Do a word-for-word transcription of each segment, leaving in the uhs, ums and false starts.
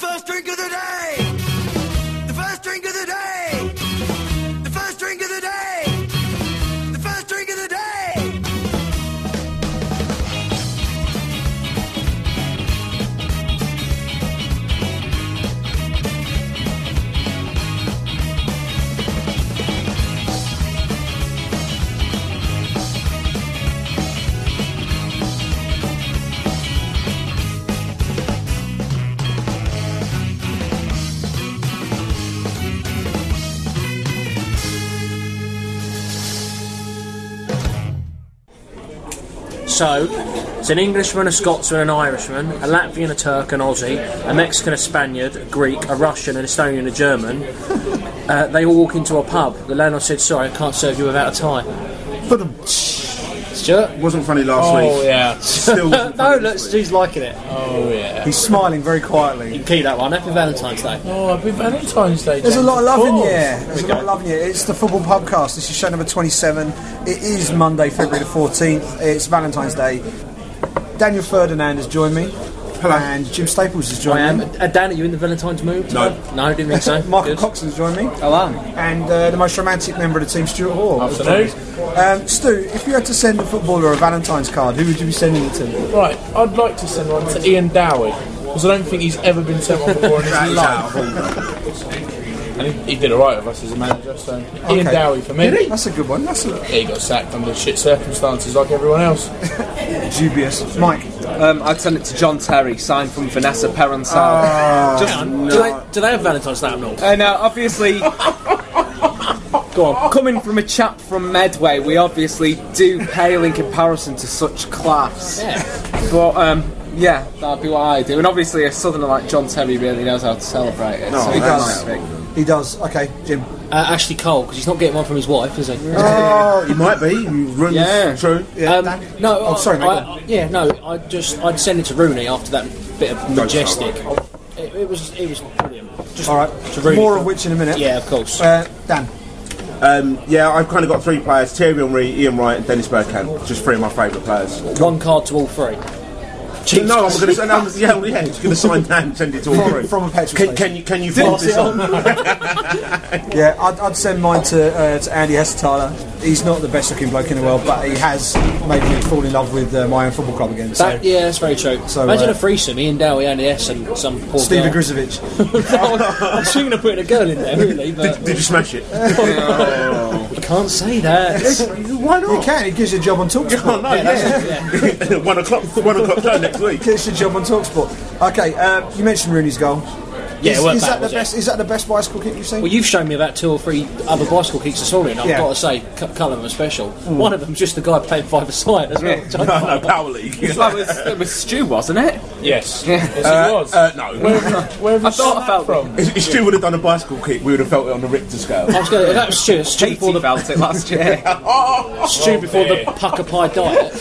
first drink of the day! The first drink of the day! The first drink of the day! The first drink of the day! So, it's an Englishman, a Scotsman, an Irishman, a Latvian, a Turk, an Aussie, a Mexican, a Spaniard, a Greek, a Russian, an Estonian, a German. Uh, they all walk into a pub. The landlord said, "Sorry, I can't serve you without a tie." Stuart? Wasn't funny last Oh, week. Oh, yeah. Still wasn't No, funny look, this week. Stu's liking it. Oh, yeah. He's smiling very quietly. You can keep that one. Happy Valentine's Day. Oh, happy Valentine's Day. There's a James, lot of love in course. here. There's a lot of love in here. It's the Football Pubcast. This is show number twenty-seven. It is Monday, February the fourteenth. It's Valentine's Day. Daniel Ferdinand has joined me. Hello. And Jim Staples has joined I am. me. Uh, Dan, are you in the Valentine's mood? No. No, didn't think so. Michael Good. Coxon has joined me. Hello. And uh, the most romantic member of the team, Stuart Hall. has Afternoon. joined us. Um, Stu, if you had to send a footballer a Valentine's card, who would you be sending it to? Right, I'd like to send one to Ian Dowie, because I don't think he's ever been sent one before in his life. And he, he did alright with us as a manager, so Ian Okay. Dowie for me. That's a good one. That's a Yeah, he got sacked under shit circumstances like everyone else. dubious. Mike. Um, I'd send it to John Terry, signed from Vanessa Perronsal. Oh, Just, Do, they, do they have Valentine's Day up north? and uh, obviously, Go on. coming from a chap from Medway, we obviously do pale in comparison to such class. Yeah. But um, yeah, that'd be what I do. And obviously, a southerner like John Terry really knows how to celebrate it. No, so he that's does. nice. He does. Okay, Jim. Uh, Ashley Cole, because he's not getting one from his wife, is he? Oh, he might be. You ruined Yeah. True. Yeah, Um, Dan? no, Oh, I- sorry, mate. I, go on. yeah, no. I just I'd send it to Rooney after that bit of majestic. It, it was it was brilliant. Just All right. to Rooney. More of which in a minute. Yeah, of course. Uh, Dan. Um, yeah, I've kind of got three players: Thierry Henry, Ian Wright, and Dennis Bergkamp. Just three of my favourite players. One card to all three. No, I'm going to send. I'm, yeah, yeah, I'm just going to sign down and send it to all From, three. from a petrol Can, station. can you can you forward this on? Yeah, I'd, I'd send mine to, uh, to Andy Hessenthaler. He's not the best looking bloke in the world, but he has made me fall in love with uh, my own football club again. So, That, yeah, that's very true. So, Imagine uh, a threesome: Ian Dowie, Andy S, and some poor Steve girl. Grizovic. I was thinking of putting a girl in there, really, but Did you smash it? you can't say that. Why You not? can. It gives you a job on Talksport. Oh, no, yeah. one o'clock. One o'clock show next week. Gives you a job on Talksport. Okay, uh, you mentioned Rooney's goal. Yeah, is, it weren't is bad, that the was it? best? Is that the best bicycle kick you've seen? Well, you've shown me about two or three other bicycle kicks this morning. I've Yeah. got to say, C- Cullen was special. One of them's just the guy playing five-a-side as well. No, no, Power League. That was, it was Stu, wasn't it? Yes. Yes, it was. Uh, no. Where have you, where have you I thought seen I that felt from? If, if Stu would have done a bicycle kick, we would have felt it on the Richter scale. I was going to, that was Stu, Stu before Katie the felt it last year. Stu before the pucker pie diet.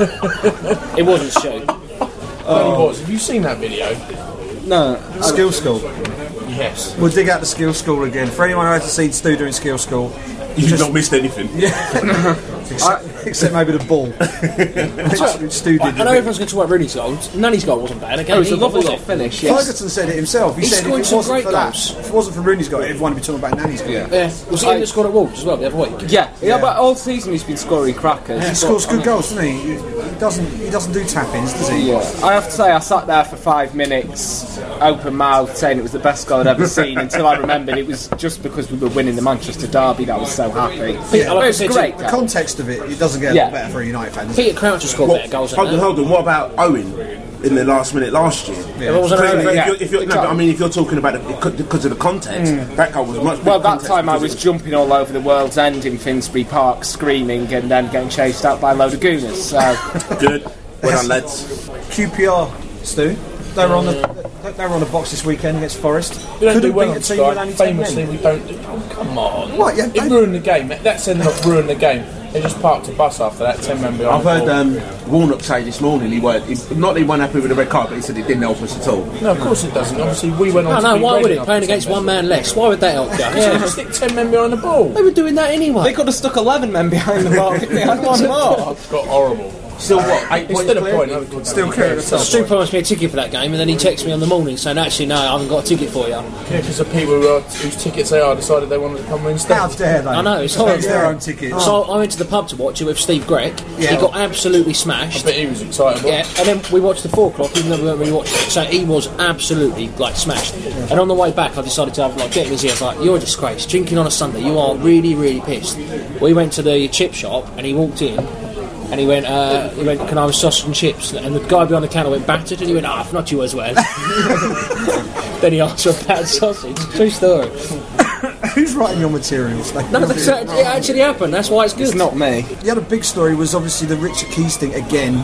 It wasn't Stu. Tell you what, have you seen that video? No. Skill School. Yes. We'll dig out the Skill School again. For anyone who hasn't seen Stu doing Skill School, You've not missed anything. except, except maybe the ball. Which Stu I did. know everyone's going to talk about Rooney's goal. Nanny's goal wasn't bad. Again, It was a either, lovely was little it? finish, yes. Ferguson said it himself. He, He said if scored it some wasn't great for that, goals. if it wasn't for Rooney's goal, everyone would be talking about Nanny's goal. Yeah. Yeah, was he I- in that scored at Wolves as well the other week? Yeah, yeah, Yeah. but all season he's been scoring crackers. He scores good goals, doesn't he? He doesn't. He doesn't do tap-ins, does he? Yeah. I have to say, I sat there for five minutes, open mouth, saying it was the best goal I'd ever seen, until I remembered it was just because we were winning the Manchester derby that I was so happy. Yeah, like It I was said, great. The context of it, it doesn't get Yeah. better for a United fan. Does it? Peter Crouch has scored better goals than Hold on, that. hold on. What about Owen in the last minute last year? Yeah, what was it Clearly, over? if Yeah. you're, if you're, no, but I mean, if you're talking about it because of the context, that goal was much. Well, bigger that context time I because was it was- jumping all over the world's end in Finsbury Park, screaming, and then getting chased out by a load of gooners. So, good. Well done, lads. Q P R, Stu. They were on the. They were on the box this weekend against Forest. We don't Couldn't do well beat on a team with Sky. only ten Famously, men. we don't do... Oh, come on. What, yeah, It don't- ruined the game. That sending off ruined the game. They just parked a bus after that, ten men behind I've the heard ball. um, Warnock say this morning he weren't, he, not that he weren't happy with the red card, but he said it didn't help us at all. No, of course it doesn't. Obviously, we went on No, to no, beat why would Reading it? after Playing ten against men. one man less. Why would that help you? Yeah, Yeah. just stick ten men behind the ball. They were doing that anyway. they could have stuck eleven men behind the ball. They had one more. It's got horrible. Still what? Eight It's points still a clear? point. I would Still clear at the top. Stu promised me a ticket for that game, and then he texted me on the morning saying, actually, no, I haven't got a ticket for you. Yeah, because the people who are, whose tickets they are decided they wanted to come instead. How dare they? I know, it's They horrible. their own tickets. So I went to the pub to watch it with Steve Greck. Yeah. He got absolutely smashed. But he was excited. Yeah, and then we watched the four o'clock, even though we weren't really watching it. So he was absolutely like smashed. And on the way back, I decided to have like get in his ears like, "You're a disgrace. Drinking on a Sunday, you are really, really pissed." We went to the chip shop, and he walked in, and he went, uh, "He went, can I have a sausage and chips?" And the guy behind the counter went battered, and he went, "Ah, oh, not you as well." Then he asked for a bad sausage. True story. Who's writing your materials? Like, No, that's, it actually happened. That's why it's good. It's not me. the other big story was obviously the Richard Keys thing again,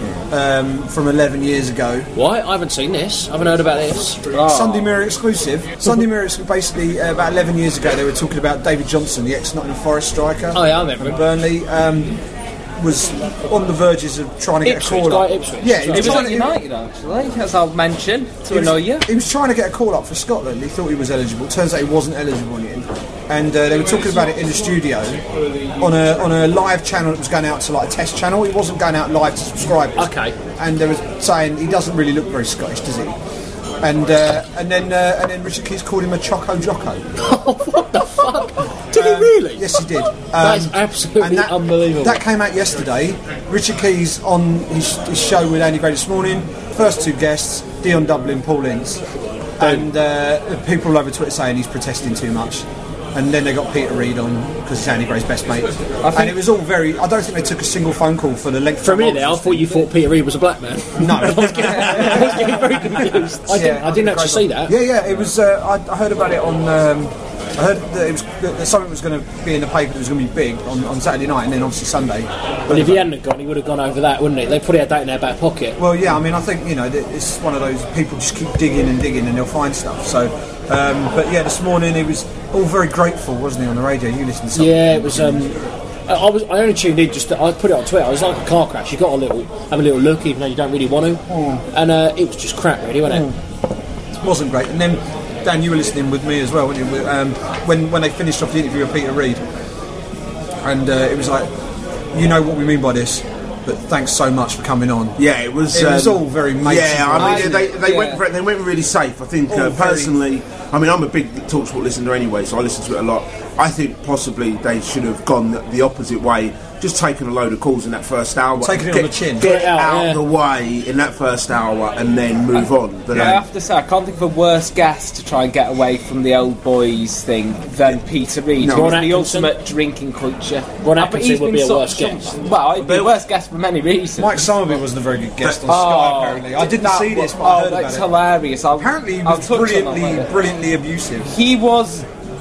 um, from eleven years ago. Why? I haven't seen this. I haven't heard about this. Sunday Mirror exclusive. Sunday Mirror exclusive. Basically, uh, about eleven years ago, they were talking about David Johnson, the ex-Nottingham Forest striker. Oh yeah, I remember him. Burnley um, was on the verges of trying to get Ipswich, a call up. guy Ipswich. Yeah, he He was, was trying at to, United, actually, as I'll mention, to he was- annoy you. He was trying to get a call up for Scotland. He thought he was eligible. Turns out he wasn't eligible in the end. And uh, they were talking about it in the studio on a on a live channel that was going out to like a test channel. He wasn't going out live to subscribers. Okay. And they were saying he doesn't really look very Scottish, does he? And uh, and then uh, and then Richard Keys called him a Choco Jocko. What the fuck? Did he really? Yes, he did. Um, That's absolutely and that, unbelievable. That came out yesterday. Richard Keys on his, his show with Andy Gray this morning. First two guests, Dion Dublin, Paul Ince. And uh, people all over Twitter saying he's protesting too much. And then they got Peter Reid on because he's Andy Gray's best mate. And it was all very. I don't think they took a single phone call for the length. For a of minute time there, I thought you thought Peter Reid was a black man. No. I was getting, I was getting very confused. I didn't, I didn't actually see that. Yeah, yeah. It was. Uh, I, I heard about it on. Um, I heard that it was that something was going to be in the paper that was going to be big on, on Saturday night, and then obviously Sunday. But if he hadn't have gone, he would have gone over that, wouldn't he? They put it that in their back pocket. Well, yeah. I mean, I think you know that it's one of those people just keep digging and digging, and they'll find stuff. So, um, but yeah, this morning he was all very grateful, wasn't he, on the radio? You listened to something. Yeah, it was. Um, I I was. I only tuned in just. To, I put it on Twitter. It was like a car crash. You got a little, have a little look, even though you don't really want to. And uh, it was just crap, really, wasn't it? It wasn't great. And then, Dan, you were listening with me as well, weren't you? Um, when when they finished off the interview with Peter Reid, and uh, it was like, you know what we mean by this, but thanks so much for coming on. Yeah, it was. It was um, all very matey. Yeah, I mean, wasn't they, it? they Yeah. went for it, they went really safe. I think All uh, very- personally, I mean, I'm a big TalkSport listener anyway, so I listen to it a lot. I think possibly they should have gone the, the opposite way, just taken a load of calls in that first hour, Taking it on the chin. get Get it out, out yeah. the way in that first hour, and then move on. But, Yeah, I um, have to say, I can't think of a worse guest to try and get away from the old boys thing than Peter Reid. No. He was Ron the Atkinson? ultimate drinking culture. Ron Uh, but Atkinson he's would been be a sort worse of- guest. Well, he'd be a worse guest for many reasons. Mike Summerby wasn't a very good guest on Oh, Sky, apparently. I didn't that see this, was- but I oh, heard about that's it. hilarious. I'll, Apparently, he I'll was touch on that brilliantly, later. brilliantly abusive. He was.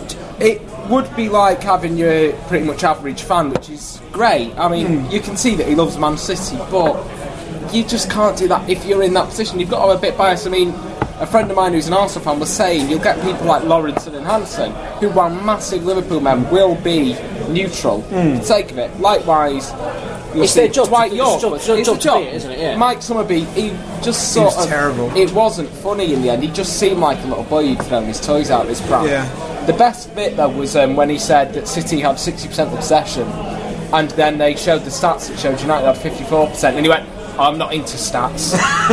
It would be like having your pretty much average fan, which is great. I mean, you can see that he loves Man City, but you just can't do that if you're in that position. You've got to have a bit bias. I mean, a friend of mine who's an Arsenal fan was saying you'll get people like Lawrenson and Hansen, who, while massive Liverpool men, will be neutral for the sake of it. Likewise, you'll It's see their job to- Dwight it's York. job- was- it's their it's job a to job. be it, isn't it? Yeah. Mike Summerby, he just sort was of terrible. It wasn't funny in the end. He just seemed like a little boy who'd thrown his toys out of his pram. Yeah. The best bit though was um, when he said that City had sixty percent of possession, and then they showed the stats that showed United had fifty-four percent, and he went, "I'm not into stats."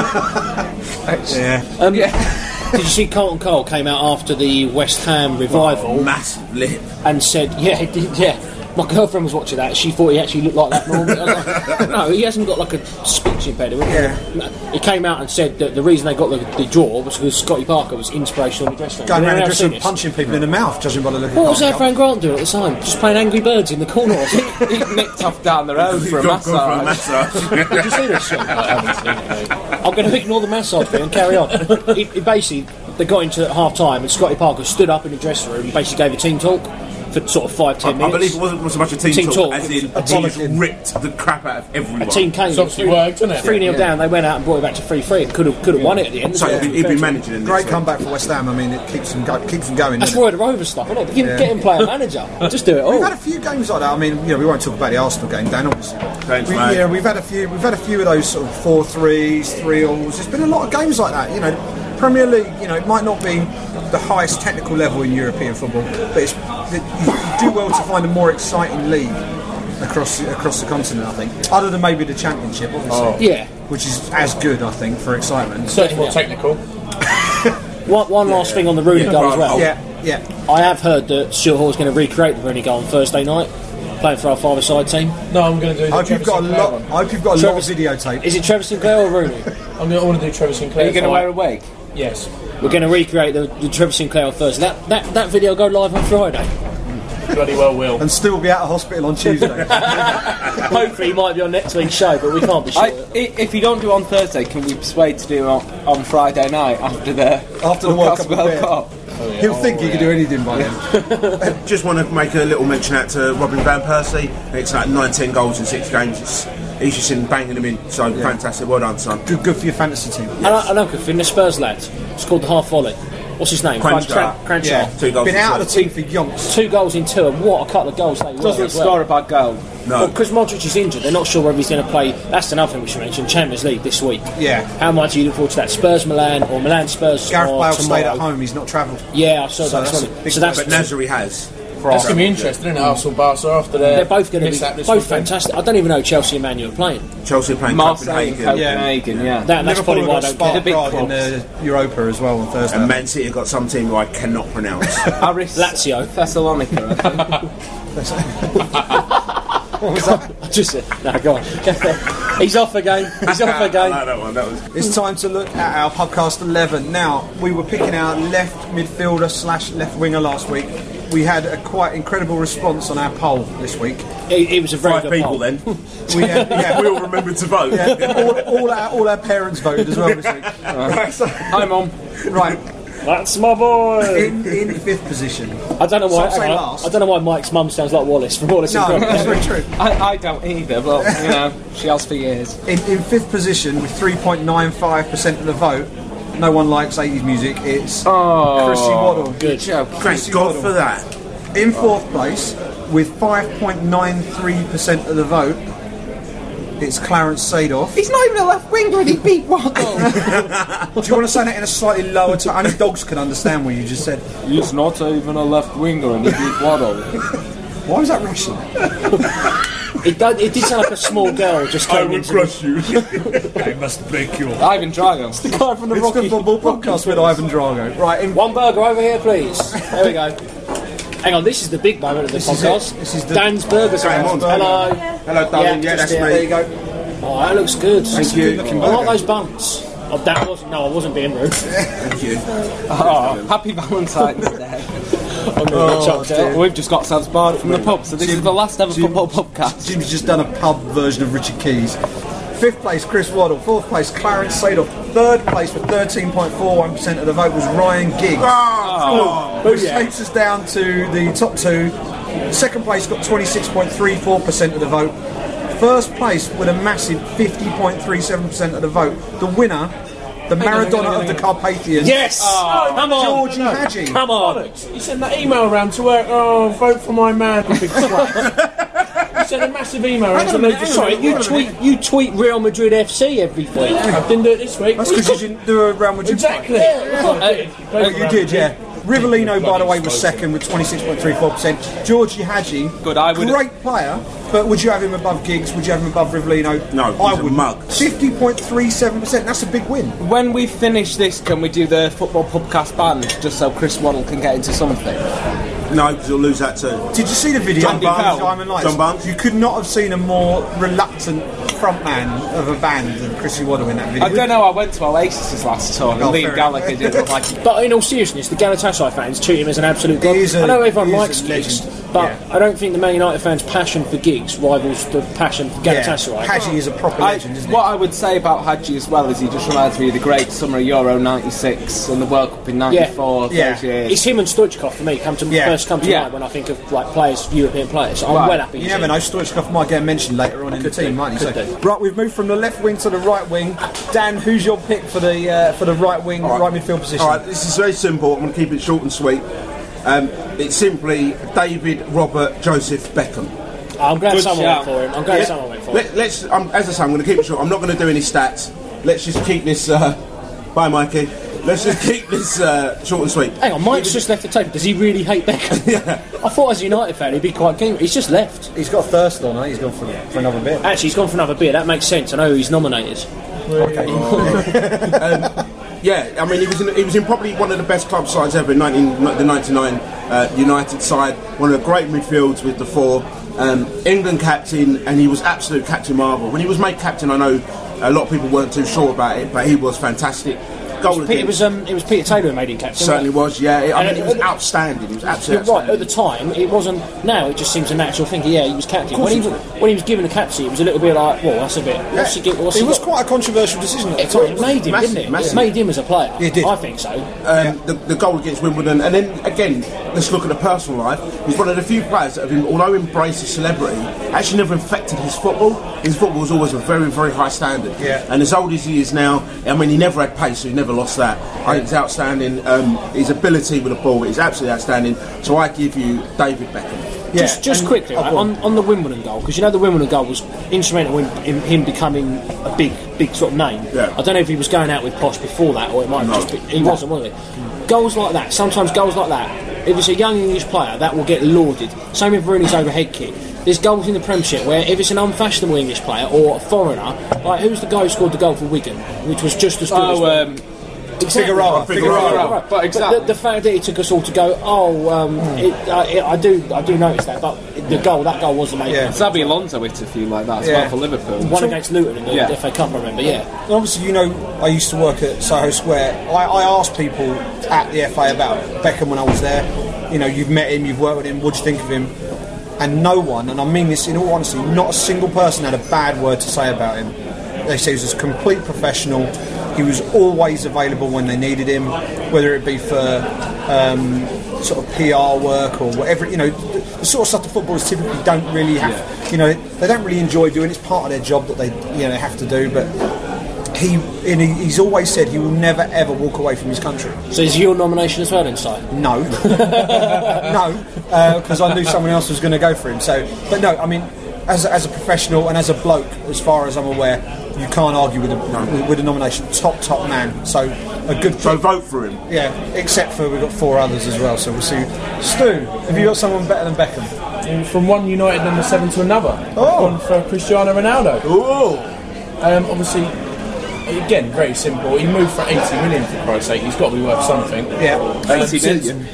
Yeah. Um, Yeah. Did you see Carlton Cole came out after the West Ham revival massive lip. and said, yeah, he did, yeah. My girlfriend was watching that. She thought he actually looked like that normally. I was like, no, he hasn't got like a speech impediment. Yeah. No, he came out and said that the reason they got the, the draw was because Scotty Parker was inspirational in the dressing room. Going Have around you the ever dressing seen room this? punching people in the mouth, judging by the look What was at Avram Grant doing at the time? Just playing Angry Birds in the corner, was it? He nicked off down the road for a Go- go for a massage. massage. Did you see this shit? I'm going to ignore the massage bit and carry on. He, he basically, they got into at half time and Scotty Parker stood up in the dressing room and basically gave a team talk for sort of five, ten I, I minutes. believe it wasn't so much a team, Team talk, talk. as in A a team bollocking. ripped the crap out of everyone. A team came. It's obviously worked, isn't it? three nil down, they went out and brought it back to three three. Could have could have won it at the end. So as well, he'd, to be he'd fair been to him. managing in Great this comeback for West Ham. I mean, it keeps them go- keeps them going. That's doesn't it? Roy the Rover stuff, isn't it? Give, Yeah. get him player manager. Just do it all. We've had a few games like that. I mean, you know, we won't talk about the Arsenal game, Dan. Obviously, Thanks, we, mate. yeah, we've had a few. We've had a few of those sort of four threes, three alls. There's been a lot of games like that. You know, Premier League. You know, it might not be the highest technical level in European football, but it's, you, you do well to find a more exciting league. across across the continent. I think, other than maybe the Championship, obviously, Yeah. which is as good, I think, for excitement. Certainly more technical. One, one last thing on the Rooney goal as well. Yeah, yeah. I have heard that Stuart Hall's going to recreate the Rooney goal on Thursday night, playing for our five-a-side team. No, I'm going to do the I hope you've Trevor got a Sinclair lot. one. I hope you've got a lot of Trevor- videotape. Is it Trevor Sinclair or Rooney? I'm going to want to do Trevor Sinclair. Are you going to fight. wear a wig? Yes. We're going to recreate the, the Trevor Sinclair on Thursday. That, that that video go live on Friday. Bloody well will. And still be out of hospital on Tuesday. Hopefully, he might be on next week's show, but we can't be sure. I, i- if you don't do it on Thursday, can we persuade to do it on, on Friday night after the After the World Podcast Cup, World yeah. Cup? He'll think he can do anything by then. Just want to make a little mention out to Robin Van Persie. It's like nineteen goals in six games. It's, he's just in banging them in. So fantastic. Well done, son. Good, good for your fantasy team. And I, I know, in the Spurs lad, it's called the half volley. What's his name? Cranshaw. Cranshaw. Yeah, Two goals been in out of two. the team for yonks. Two goals in two, and what a couple of goals they were. Doesn't as well. score a bad goal. No. Because Modric is injured, they're not sure whether he's going to play. That's another thing we should mention. Champions League this week. Yeah. How much do you look forward to that? Spurs Milan or Milan Spurs? Gareth or Bale tomorrow? stayed at home. He's not travelled. Yeah, I saw So that. that's So a that's, big so that's But Nasri has. That's going to be interesting, isn't it? Arsenal, Barca after their they're both going to be mishap this both weekend. fantastic. I don't even know Chelsea and Man U are playing. Chelsea playing Marseille and Copenhagen. Copenhagen, yeah. That, that's probably why I don't care. The big Prague in clubs. the Europa as well on Thursday. And Man City have got some team who I cannot pronounce. Aris Lazio. Thessalonica, I think. What was that? I just said, no, go on. He's off again. He's off I again. like that one. That was. It's time to look at our podcast eleven. Now, we were picking our left midfielder slash left winger last week. We had a quite incredible response on our poll this week. It, it was a very Five good people poll. then. We had, yeah, we all remembered to vote. yeah, all, all, our, all our parents voted as well this week. Right, so, Hi, Mum. right, That's my boy. in, in fifth position. I don't know why. So say hang on. last. I don't know why Mike's mum sounds like Wallace from Wallace No, and that's Gromit. very true. I, I don't either, but, you know, she has for years. In, in fifth position with three point nine five percent of the vote, no one likes eighties music, it's Oh, Chrissy Waddle. Good. joke. Thank God for that. In fourth place, with five point nine three percent of the vote, it's Clarence Seedorf. He's not even a left winger and he beat Waddle. Do you want to say that in a slightly lower tone? Only dogs can understand what you just said. He's not even a left winger and he beat Waddle. Why was that Russian? It, did, it did sound like a small girl just came into the, you. I must break you. Ivan Drago. the guy from the It's Rocky. the football podcast with Ivan Drago. Right, in One burger over here, please. There we go. Hang on, this is the big moment of the This is podcast. it. This is the- Dan's Burger. Graham Stand. on. Hello. Hello, darling. Yeah, Yeah, just that's there. me. there you go. Oh, that looks good. Thank you. Looking I like burger. those buns. Oh, that wasn't. No, I wasn't being rude. Thank you. Oh, happy Valentine's Day. I'm gonna get chucked out. We've just got ourselves barred from the pub, so this is the last ever Jim- football podcast. Jim's just done a pub version of Richard Keys. Fifth place, Chris Waddle. Fourth place, Clarence Seedorf. Third place, with thirteen point four one percent of the vote, was Ryan Giggs. Oh, Which takes us down to the top two. Second place got twenty-six point three four percent of the vote. First place with a massive fifty point three seven percent of the vote. The winner, the Maradona of the Carpathians. Yes. Come on. Georgie Hadji. Come on. You sent that email around to work. Oh, vote for my man. You big twat. You sent a massive email around to loads of Sorry, you tweet. You tweet Real Madrid F C every week. I didn't do it this week. That's because you didn't do a Real Madrid. Exactly. Oh, you did, yeah. Rivellino, by the way, was second with twenty-six point three four percent. Georgie Hadji, Good, I would- great player, but would you have him above Giggs? Would you have him above Rivellino? No, I he's a would. mug. fifty point three seven percent, that's a big win. When we finish this, can we do the football podcast band just so Chris Waddle can get into something? No, because you'll lose that too. Did you see the video John of Barnes. Diamond Lights? John Barnes. You could not have seen a more reluctant frontman of a band than Chrissy Waddle in that video. I don't know, I went to Oasis's last tour and Oh, Liam fair Gallagher enough. didn't look like he... But in all seriousness, the Galatasaray fans treat him as an absolute god. He is a- I know everyone he is likes a Giggs, legend. but Yeah. I don't think the Man United fans' passion for Giggs rivals the passion for Yeah, Galatasaray. Hadji is a proper I, legend, isn't he? what I would say about Hadji as well is he just reminds me of the great summer Euro ninety-six and the World Cup in ninety-four, Yeah. those years. It's him and Stoichkov for me. Come to Yeah. first come to Yeah. mind when I think of like players, European players. I'm Right. well happy. You he's never in. know, Stoichkov might get mentioned later on in the team, do, mightn't he? could So- do. right, we've moved from the left wing to the right wing. Dan, who's your pick for the uh, for the right wing, All right midfield position? All right, this is very simple. I'm going to keep it short and sweet. Um, it's simply David Robert Joseph Beckham. I'm glad Good someone shout. went for him. I'm glad Yeah. someone went for him. Let, let's, um, as I say, I'm going to keep it short. I'm not going to do any stats. Let's just keep this. Uh, bye, Mikey. let's just keep this uh, short and sweet. Hang on, Mike's just left the table. Does he really hate Beckham? Yeah. I thought as a United fan he'd be quite keen. He's just left. He's got a thirst on, eh? He's gone for, for another beer. Actually, he's gone for another beer. That makes sense. I know who he's nominated. um, yeah, I mean, he was in, he was in probably one of the best club sides ever in nineteen, the ninety-nine uh, United side. One of the great midfields with the four. Um, England captain, and he was absolute Captain Marvel. When he was made captain, I know a lot of people weren't too sure about it, but he was fantastic. Goal It was um, it was Peter Taylor who made him captain. Certainly was, yeah. I And mean, it was it- outstanding. He was absolutely You're right. At outstanding. the time, it wasn't. Now it just seems a natural thing. Yeah, he was captain. course When he, he was, when he was given the captaincy, it was a little bit like, well, that's a bit. What's he get, what's It he was got? quite a controversial decision at the It, time. it made him, Massive, didn't it? massive. It made him as a player. It did. I think so. Um, the, the goal against Wimbledon, and then again, let's look at the personal life. He's one of the few players that have, although embraced his celebrity, actually never infected his football. His football was always a very, very high standard. Yeah. And as old as he is now, I mean, he never had pace, so he never lost that. I think it's outstanding. Um, his ability with the ball is absolutely outstanding. So I give you David Beckham. Yeah, Just, just and- quickly, oh, right, go on. on, on the Wimbledon goal, because you know the Wimbledon goal was instrumental in, in him becoming a big, big sort of name. Yeah. I don't know if he was going out with Posh before that, or it might have No. just been, he wasn't, was he? Goals like that, sometimes goals like that, if it's a young English player, that will get lauded. Same with Rooney's overhead kick. There's goals in the Premiership where if it's an unfashionable English player or a foreigner, like who's the guy who scored the goal for Wigan, which was just as good as Oh, well? um, Exactly. Figueroa. Figueroa. Right. But exactly. the, the fact that it took us all to go, oh, um, it, uh, it, I do, I do notice that, but the goal, that goal was amazing. Yeah. Xabi Alonso hit a few like that as Yeah. well for Liverpool. One against Luton in the Yeah. F A Cup, I remember. Yeah, And obviously, you know, I used to work at Soho Square. I, I asked people at the F A about Beckham when I was there. You know, you've met him, you've worked with him, what do you think of him? And no one, and I mean this in all honesty, not a single person had a bad word to say about him. They say he was a complete professional. He was always available when they needed him, whether it be for um, sort of P R work or whatever. You know, the, the sort of stuff the footballers typically don't really have. Yeah. You know, they don't really enjoy doing. It's part of their job that they, you know, have to do. But he, and he he's always said he will never ever walk away from his country. so is your nomination as well inside? No, no, because I knew someone else was going to go for him. So, but no, I mean, as a, as a professional and as a bloke, as far as I'm aware, you can't argue with a with, with a nomination. Top, top man. So a good. So vote for him. Yeah, except for we've got four others as well. So we'll see. Stu, have you got someone better than Beckham? And from one United number seven to another. Oh. One for Cristiano Ronaldo. Ooh. Um, obviously, again, very simple. He moved for eighty million for Christ's sake. He's got to be worth something. Yeah, eighty since- million.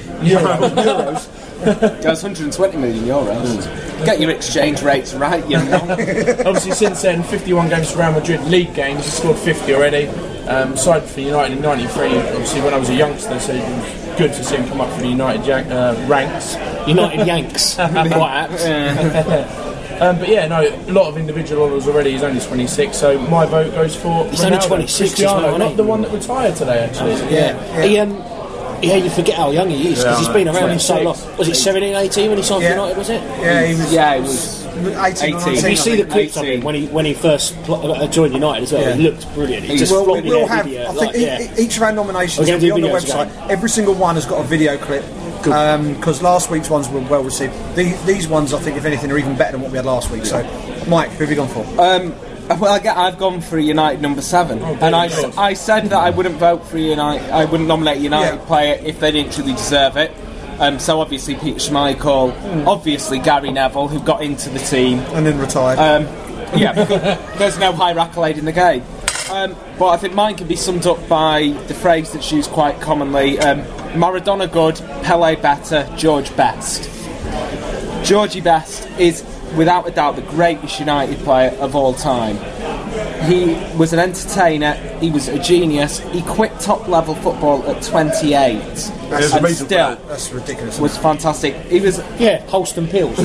euros. That's one hundred twenty million euros. Get your exchange rates right, you know. Obviously, since then, fifty-one games for Real Madrid, league games. He scored fifty already. Um, signed for United in ninety-three. Obviously, when I was a youngster, so it was good to see him come up for the United Yan- uh, ranks. United Yanks, quite apt. Um, but yeah, no, a lot of individual honours already. He's only twenty-six, so my vote goes for He's Ronaldo. only twenty-six as Cristiano, well, isn't not he? the one that retired today, actually. Yeah, he um, yeah, you forget how young he is because Yeah, he's I been know. around for so long. Was it seventeen, eighteen when he signed for Yeah. United? Was it? Yeah, he was. Yeah, it was. eighteen, or eighteen. nineteen, Did you I see the think. clips of him when he when he first pl- uh, joined United as well? Yeah. He looked brilliant. He just Well, flopped in we'll there have. video, I like, think e- yeah. e- each of our nominations We're will be on gonna the do videos website. again. Every single one has got a video clip because last week's ones were well received. The, these ones, I think, if anything, are even better than what we had last week. So, Mike, who have you gone for? Um, well, I get, I've gone for a United number seven, and I, s- I said that I wouldn't vote for a United. I wouldn't nominate a United Yeah. player if they didn't truly deserve it. Um, so obviously Peter Schmeichel, obviously Gary Neville, who got into the team. And then retired. Um, yeah, there's no higher accolade in the game. Um, but I think mine can be summed up by the phrase that's used quite commonly: um, Maradona good, Pele better, George best. Georgie Best is, without a doubt, the greatest United player of all time. He was an entertainer, he was a genius, he quit top-level football at twenty-eight, There's a and reason for still that. That's ridiculous. was fantastic. He was Yeah, Holston Pills.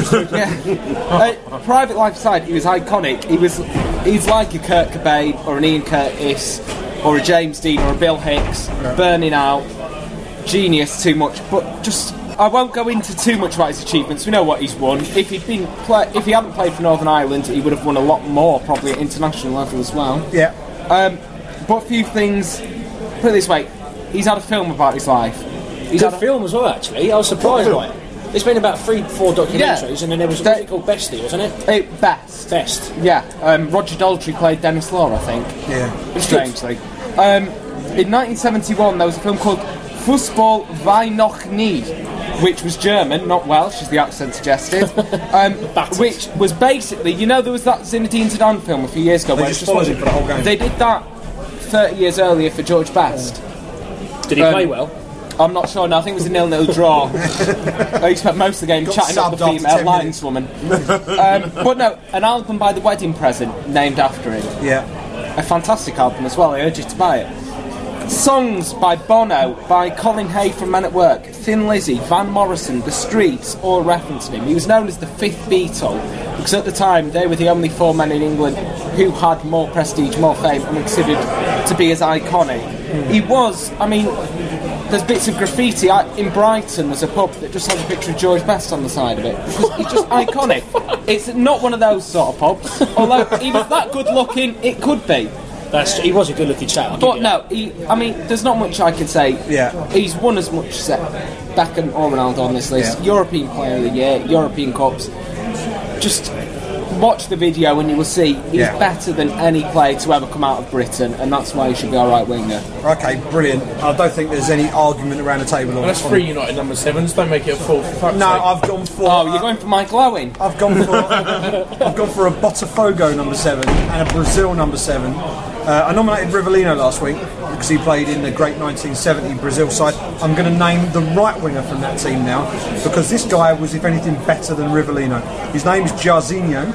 yeah. uh, private life aside, he was iconic. He was, he's like a Kurt Cobain or an Ian Curtis or a James Dean or a Bill Hicks, burning out, genius too much. But just, I won't go into too much about his achievements. We know what he's won. If he'd been, play, if he hadn't played for Northern Ireland, he would have won a lot more, probably at international level as well. Yeah. Um, but a few things. Put it this way, he's had a film about his life. He's Good had a, film as well, actually. I was surprised by it. There's been about three, four documentaries, Yeah. and then there was That- what was it called Bestie, wasn't it? At best. Best. Yeah, um, Roger Daltrey played Dennis Law, I think. Yeah. Strangely. Um, in nineteen seventy-one there was a film called Fußball wie noch nie, which was German, not Welsh, as the accent suggested. Um, which was basically, you know, there was that Zinedine Zidane film a few years ago. They where just it followed was, him for the whole game. They did that thirty years earlier for George Best. Did he Um, play well? I'm not sure. No, I think it was a nil-nil draw. He spent most of the game Got chatting up the subbed after female ten minutes. lineswoman. um, but no, an album by The Wedding Present named after him. Yeah. A fantastic album as well. I urge you to buy it. Songs by Bono, by Colin Hay from Men at Work, Thin Lizzy, Van Morrison, The Streets, all referencing him. He was known as the fifth Beatle because at the time they were the only four men in England who had more prestige, more fame, and were considered to be as iconic. Mm. He was, I mean, there's bits of graffiti. I, in Brighton, there's a pub that just has a picture of George Best on the side of it because he's just iconic. It's not one of those sort of pubs, although he was that good looking, it could be. That's, he was a good looking chap. But no, he, I mean, there's not much I can say. Yeah. He's won as much as Beckham or Ronaldo on this list. Yeah. European Player of the Year, European Cups. Just watch the video and you will see he's Yeah. better than any player to ever come out of Britain, and that's why he should be our right winger. Okay, brilliant. I don't think there's any argument around the table on Well, that's on- three United number sevens. Don't make it a four. For fuck's No, sake. I've gone for. Oh, you're going for Michael Owen? I've gone for. I've gone for a Botafogo number seven and a Brazil number seven. Uh, I nominated Rivellino last week because he played in the great nineteen seventy Brazil side. I'm going to name the right winger from that team now because this guy was, if anything, better than Rivellino. His name's Jairzinho.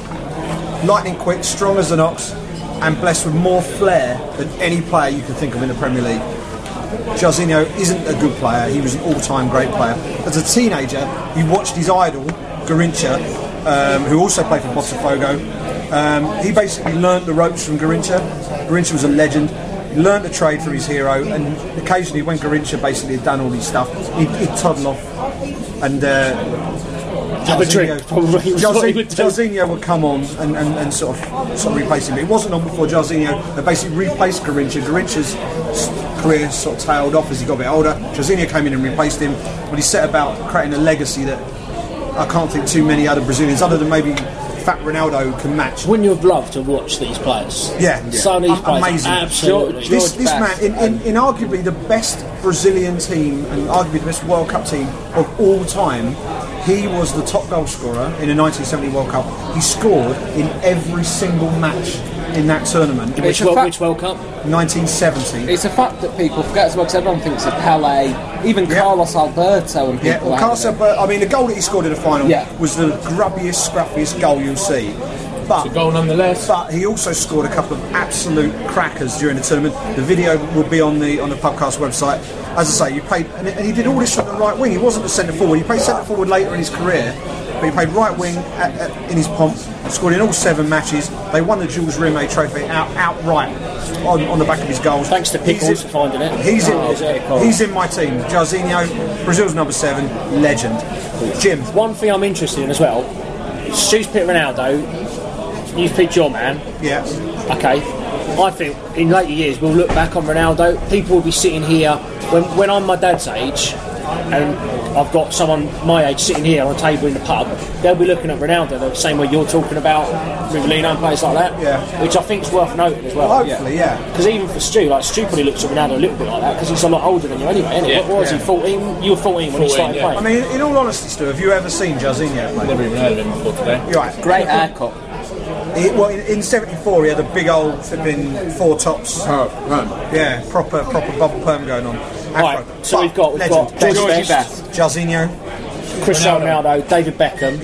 Lightning quick, strong as an ox, and blessed with more flair than any player you could think of in the Premier League. Jairzinho isn't a good player, he was an all-time great player. As a teenager, he watched his idol, Garrincha, um, who also played for Botafogo. Um, he basically learnt the ropes from Garrincha. Garrincha was a legend. He learnt the trade from his hero, and occasionally when Garrincha basically had done all his stuff, he'd, he'd toddle off and... Uh, Have a drink, probably. was what he would do. Jairzinho would come on and, and, and sort of sort of replace him. It wasn't long before Jairzinho they basically replaced Garrincha. Garrincha's s- career sort of tailed off as he got a bit older. Jairzinho came in and replaced him, but he set about creating a legacy that I can't think too many other Brazilians, other than maybe Fat Ronaldo, can match. Wouldn't you have loved to watch these players? Yeah, yeah. Some of these A- players, amazing. absolutely. This, George this man, Best. in, in, in arguably the best Brazilian team and arguably the best World Cup team of all time, he was the top goal scorer in the nineteen seventy World Cup. He scored in every single match in that tournament. Which, It's a World, fact- which World Cup? nineteen seventy. It's a fact that people forget as well because everyone thinks of Pele, even Yeah. Carlos Alberto and people Yeah, well, like Carlos that. Alberto, I mean, the goal that he scored in the final Yeah. was the grubbiest, scruffiest goal you'll see. But, Goal nonetheless. but he also scored a couple of absolute crackers during the tournament. The video will be on the on the podcast website. As I say, you played, and, and he did all this from the right wing. He wasn't a centre forward. He played centre forward later in his career, but he played right wing at, at, in his pomp. Scored in all seven matches. They won the Jules Rimet Trophy out outright on, on the back of his goals. Thanks to Pickles He's for in- finding it. He's in, Oh, is it? Cool. he's in my team. Jairzinho, Brazil's number seven, legend. Jim. One thing I'm interested in as well, Stu's picked Ronaldo, you've picked your man. Yeah. Okay. I think in later years we'll look back on Ronaldo. People will be sitting here when when I'm my dad's age, and I've got someone my age sitting here on a table in the pub. They'll be looking at Ronaldo the same way you're talking about Rivellino and players like that. Yeah. Which I think is worth noting as well. Hopefully, yeah. Because even for Stu, like Stu probably looks at Ronaldo a little bit like that because he's a lot older than you anyway. Isn't he? Yeah. What, what was Yeah. he? fourteen. You were fourteen when he fourteen, started yeah. playing. I mean, in all honesty, Stu, have you ever seen Jairzinho play? Never even heard of him before today. You're right. Great haircut. He, well, in, in seventy-four, he had a big old flipping four tops. Oh, right. Yeah, proper proper bubble perm going on. Afro. Right, so But we've got- we've legend. got George Georgie Best. Best. Jairzinho. Cristiano Ronaldo, David Beckham.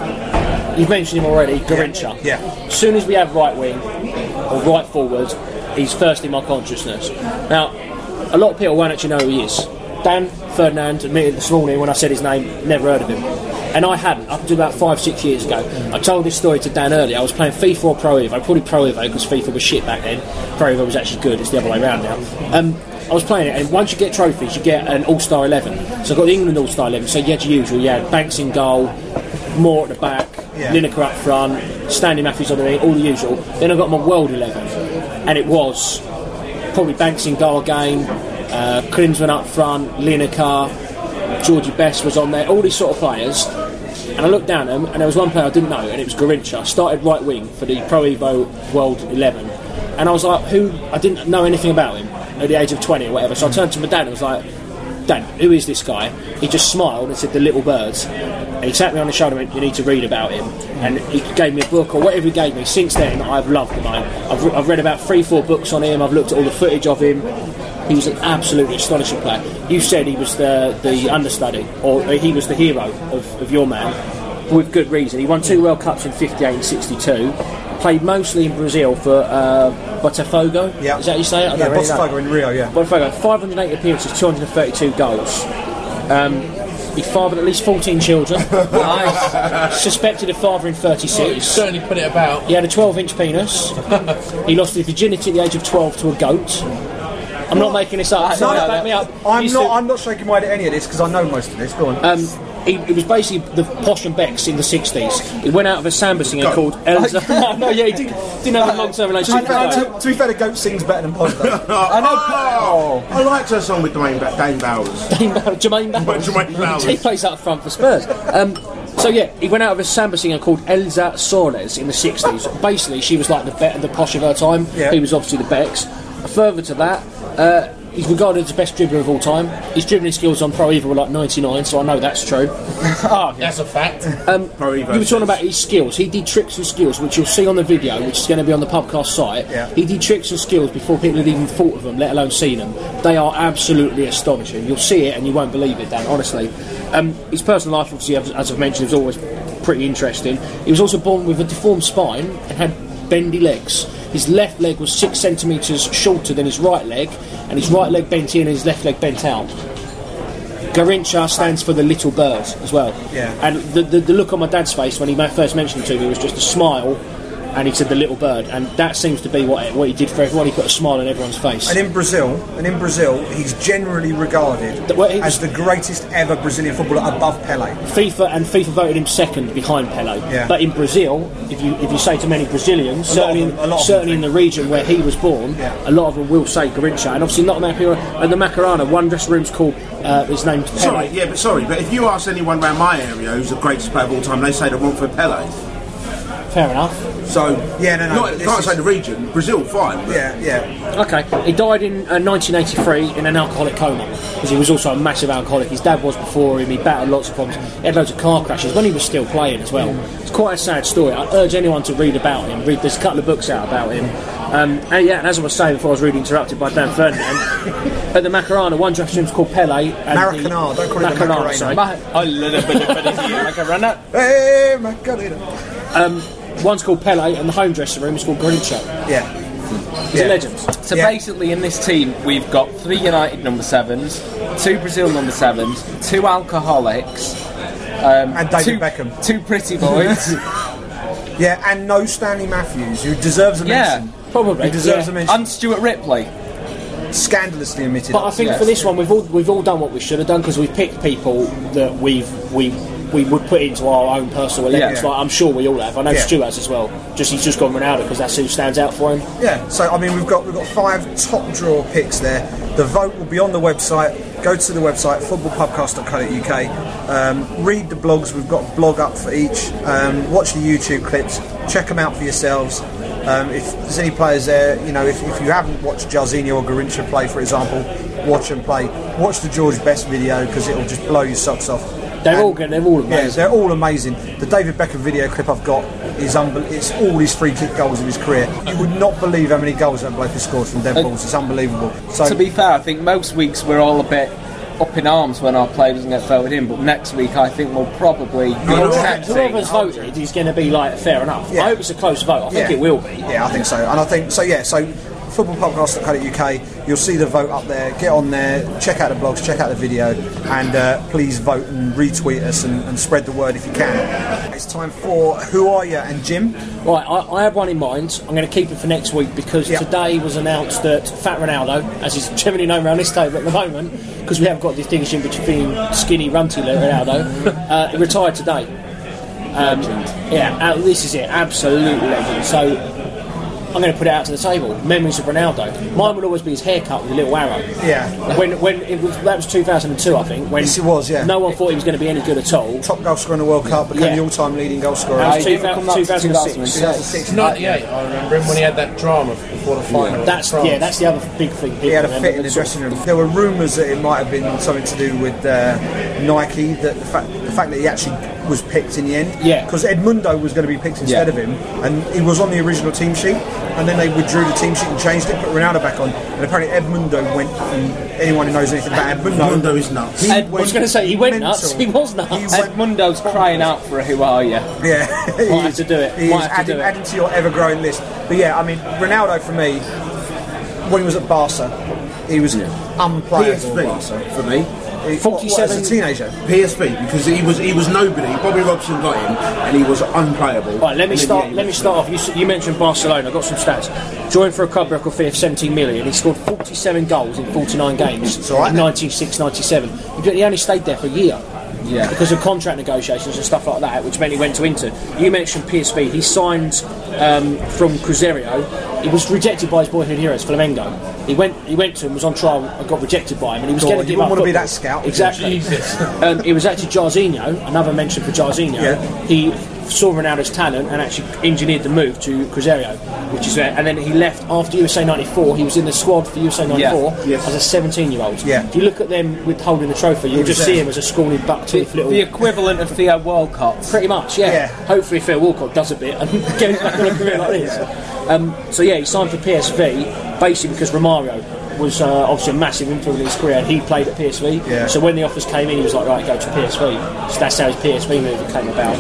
Yeah, You've mentioned him already, Garrincha. Yeah. As soon as we have right wing or right forward, he's first in my consciousness. Now, a lot of people won't actually know who he is. Dan Ferdinand admitted this morning when I said his name, never heard of him. And I hadn't, up until about five, six years ago. I told this story to Dan earlier. I was playing FIFA or Pro Evo, probably Pro Evo because FIFA was shit back then. Pro Evo was actually good, it's the other way around now. Um, I was playing it, and once you get trophies, you get an All-Star eleven. So I got the England All-Star eleven, so you had your usual, you had Banks in goal, Moore at the back, Yeah. Lineker up front, Stanley Matthews on the wing, all the usual. Then I got my World eleven, and it was probably Banks in goal again, uh, Klinsmann up front, Lineker, Georgie Best was on there, all these sort of players. And I looked down at them, and there was one player I didn't know, and it was Garrincha. I started right wing for the Pro Evo World eleven, and I was like, who? I didn't know anything about him. at the age of twenty or whatever. So I turned to my dad and was like, Dad, who is this guy? He just smiled and said, The Little Birds. And he tapped me on the shoulder and went, you need to read about him. And he gave me a book or whatever he gave me. Since then, I've loved the man. I've, re- I've read about three, four books on him. I've looked at all the footage of him. He was an absolutely astonishing player. You said he was the, the understudy, or he was the hero of, of your man, with good reason. He won two World Cups in fifty-eight and sixty-two. Played mostly in Brazil for uh, Botafogo. Yeah. Is that how you say it? I Yeah, don't really know. Botafogo in Rio, yeah. Botafogo, five hundred eight appearances, two hundred thirty-two goals. Um, he fathered at least fourteen children. Nice. Suspected of fathering thirty-six. Certainly put it about. He had a twelve inch penis. He lost his virginity at the age of twelve to a goat. I'm not making this up. So No, no, back me up. I'm Used not. to- I'm not shaking my head at any of this because I know most of this. Go on. Um, he, it was basically the Posh and Becks in the sixties. He went out of a samba singer Goat. called Elza. No, yeah, he did, didn't have a long-term to, relationship. be fair, with to, to be fair, the goat sings better than Posh though. I know. I liked her song with Dwayne ba- Dane Bowers. Jermaine Bowers. Jermaine Bowers. He plays up front for Spurs. Um, so yeah, he went out of a samba singer called Elza Soles in the sixties. Basically, she was like the be- the Posh of her time. Yeah. He was obviously the Becks. Further to that, uh, he's regarded as the best dribbler of all time. His dribbling skills on Pro Evo were like ninety-nine, so I know that's true. Oh, that's a fact. Um, Pro Evo you were talking says. about his skills. He did tricks and skills, which you'll see on the video, which is going to be on the podcast site. Yeah. He did tricks and skills before people had even thought of them, let alone seen them. They are absolutely astonishing. You'll see it and you won't believe it, Dan, honestly. Um, his personal life, obviously, as as I've mentioned, was always pretty interesting. He was also born with a deformed spine and had bendy legs. His left leg was six centimetres shorter than his right leg, and his right leg bent in and his left leg bent out. Garincha stands for the little bird as well. Yeah. And the, the, the look on my dad's face when he ma- first mentioned it to me was just a smile, and he said the little bird, and that seems to be what what he did for everyone. He put a smile on everyone's face. And in Brazil, and in Brazil, he's generally regarded The- well, he was- as the greatest ever Brazilian footballer above Pelé. FIFA and FIFA voted him second behind Pelé. Yeah. But in Brazil, if you if you say to many Brazilians, A lot of certainly them- a lot of certainly them in the region where he was born, Yeah. a lot of them will say Garincha, and obviously not many people. And the Macarena, one dressing room's called uh, his name's Pelé. Sorry, yeah, but sorry, but if you ask anyone around my area who's the greatest player of all time, they say they want for Pele. Fair enough. So Yeah, no, no, not, but you this can't is- say the region. Brazil, fine. But Yeah, yeah. Okay, he died in uh, nineteen eighty-three in an alcoholic coma because he was also a massive alcoholic. His dad was before him. He battled lots of problems. He had loads of car crashes when he was still playing as well. It's quite a sad story. I urge anyone to read about him. Read there's a couple of books out about him. Um, and yeah, and as I was saying before, I was really interrupted by Dan Ferdinand. At the Macarena, one dressing room's called Pele. And Maracana, the- don't call it the Macarena, Macarena. sorry. Ma- a little bit of it here, Macarena. Hey, Macarena. Um, one's called Pele, and the home dressing room is called Garincha. Yeah. He's Yeah. a legend. So Yeah. basically, in this team, we've got three United number sevens, two Brazil number sevens, two alcoholics, um, And David two, Beckham. two pretty boys. Yeah, and no Stanley Matthews, who deserves a Yeah. mention. Probably. He deserves yeah. a mention. and Stuart Ripley. Scandalously omitted. But I think Yes. for this one, we've all we've all done what we should have done because we've picked people that we've we we would put into our own personal elevens. Yeah. Like I'm sure we all have. I know Yeah. Stu has as well. Just he's just gone Ronaldo because that's who stands out for him. Yeah, so I mean we've got we've got five top draw picks there. The vote will be on the website. Go to the website football pubcast dot co dot U K. Um, read the blogs. We've got a blog up for each. Um, watch the YouTube clips. Check them out for yourselves. Um, if there's any players there, you know, if, if you haven't watched Jarzinho or Garincha play, for example, watch them play. Watch the George Best video because it'll just blow your socks off. They're And- all good. They're all Yeah, amazing. they're all amazing. The David Beckham video clip I've got is unbel- it's all his free kick goals in his career. You would not believe how many goals that bloke has scored from dead balls. It's unbelievable. So To be fair, I think most weeks we're all a bit up in arms when our player doesn't get voted in, but next week I think we'll probably be know what? accepting. Whoever's voted is going to be like fair enough. Yeah. I hope it's a close vote. I think yeah. it will be. Yeah, I think so. And I think so. Yeah, so football podcast dot co dot U K. You'll see the vote up there. Get on there. Check out the blogs. Check out the video, and uh, please vote and retweet us and, and spread the word if you can. It's time for Who Are You? And Jim. Right, I, I have one in mind. I'm going to keep it for next week because Yeah. today was announced that Fat Ronaldo, as he's generally known around this table at the moment, because we haven't got the distinction between skinny, runty Ronaldo, uh, he retired today. Um, yeah, uh, this is it, absolute legend. So I'm going to put it out to the table. Memories of Ronaldo. Mine would always be his haircut with a little arrow. Yeah. When when it was, that was two thousand two, I think. When Yes, it was, yeah. No one thought he was going to be any good at all. Top goal scorer in the World Cup, became Yeah. the all-time leading goal scorer. That was he didn't come up to two thousand six. two thousand six. ninety-eight, I remember him when he had that drama before the final. That's France. yeah. That's the other big thing. He had a people fit in remember, the sort dressing of- room. There were rumours that it might have been something to do with uh, Nike, that the fact, the fact that he actually was picked in the end. Yeah. Because Edmundo was going to be picked instead Yeah. of him, and he was on the original team sheet, and then they withdrew the team sheet and changed it, put Ronaldo back on, and apparently Edmundo went, and anyone who knows anything about Edmundo... Edmundo is nuts. he Ed- I was went going to say he went mental. nuts. He was nuts. He went- Edmundo's crying out for a who are you? Yeah, he Might have is- to do it. He Might is have to adding, do it. adding to your ever-growing list. But yeah, I mean, Ronaldo for me, when he was at Barca, he was unplayable P S at V Barca. for me. He- forty-seven what, as a teenager. P S V because he was he was nobody. Bobby Robson got him and he was unplayable. Right, let me And then, start. yeah, he Let me was- start off. You, s- you mentioned Barcelona. I've got some stats. Joined for a club record fee of seventeen million. He scored forty-seven goals in forty-nine games all right. in ninety-six ninety-seven. He he only stayed there for a year. Yeah. Because of contract negotiations and stuff like that, which meant he went to Inter. You mentioned P S V. He signed um, from Cruzeiro. He was rejected by his boyhood heroes, Flamengo. He went. He went to him, was on trial, and got rejected by him, and he was Go going on, to you give up. wouldn't want to be football. that scout. Exactly. Jesus. Um, it was actually Jarzinho, another mention for Jarzinho. Yeah. He saw Ronaldo's talent and actually engineered the move to Cruzeiro, which is where, and then he left after U S A ninety-four. He was in the squad for U S A ninety-four Yes. as a seventeen-year-old. Yeah. If you look at them with holding the trophy, you'll was just there. see him as a scrawny buck-toothed little. The equivalent of Theo Walcott. Pretty much, yeah. Yeah. Hopefully Phil Walcott does a bit and gets back on a career like this. Um, so yeah, he signed for P S V basically because Romario was uh, obviously a massive influence in his career, and he played at P S V. Yeah. So when the offers came in, he was like, right, go to P S V. So that's how his P S V move came about.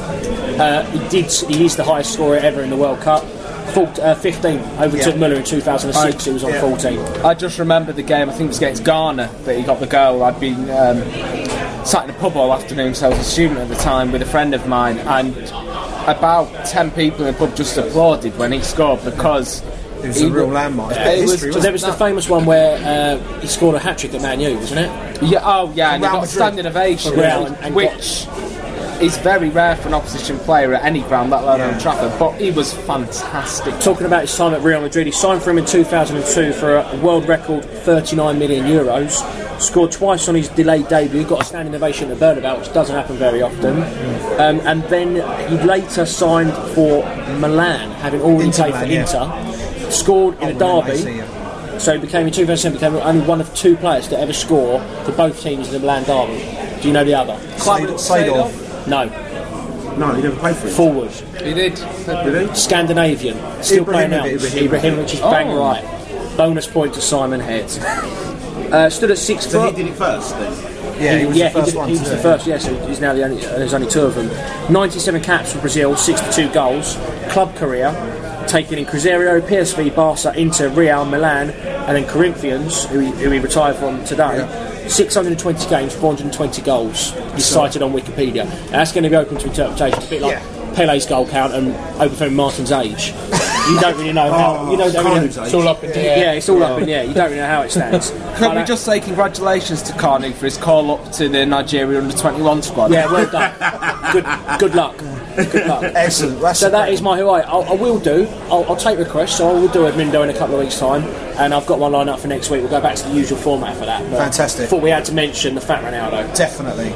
Uh, he did. He is the highest scorer ever in the World Cup. Four, uh, fifteen overtook Yeah. Muller in two thousand six. He was on Yeah. fourteen. I just remember the game, I think it was against Ghana, that he got the goal. I'd been um, sat in a pub all afternoon, so I was a student at the time with a friend of mine, and about ten people in the pub just applauded when he scored because It was he a real wa- landmark. It was- History, So wasn't there was the famous one where uh, he scored a hat trick at Man U, wasn't it? Yeah, oh yeah, and he Real got Madrid. standing ovation, For Real and- and which is very rare for an opposition player at any ground, let alone Yeah. Old Trafford. But he was fantastic. Talking about his time at Real Madrid, he signed for him in two thousand two for a world record thirty-nine million euros. Scored twice on his delayed debut, got a standing ovation at the Bernabeu, which doesn't happen very often. Um, and then he later signed for Milan, having already Inter played for Milan, Inter. Scored in a Oh, derby. I see, yeah. So he became in two thousand seven became only one of two players to ever score for both teams in the Milan derby. Do you know the other? Seedorf. Seedorf. No, No, he never played for him. forward. He did. Did he? Scandinavian, still playing now. Ibrahimovic. Ibrahimovic is bang Oh. right. Bonus point to Simon Head. uh, stood at six So foot. he did it first then. Yeah, he was yeah, the first he, did, one he to was do the it. first. Yes, yeah, so he's now the only. Uh, there's only two of them. ninety-seven caps for Brazil, sixty-two goals. Club career taken in Cruzeiro, P S V, Barca, Inter, Real, Milan, and then Corinthians, who he, who he retired from today. six hundred twenty games, four hundred twenty goals. He's cited on Wikipedia. And that's going to be open to interpretation. It's a bit like Yeah. Pele's goal count and Obafemi Martin's age. You don't really know how. Oh, you don't, don't really Carney's know. age. It's all up in the air. Yeah, it's all up in the air. You don't really know how it stands. Can But, we uh, just say congratulations to Carney for his call up to the Nigeria under twenty-one squad? Yeah, well done. Good, good luck. Good luck. Excellent. That's So a that great is my who I. I'll, I will do. I'll, I'll take requests. So I will do Edmundo in a couple of weeks' time, and I've got one lined up for next week. We'll go back to the usual format for that. But Fantastic. Thought we had to mention the fat Ronaldo. Definitely.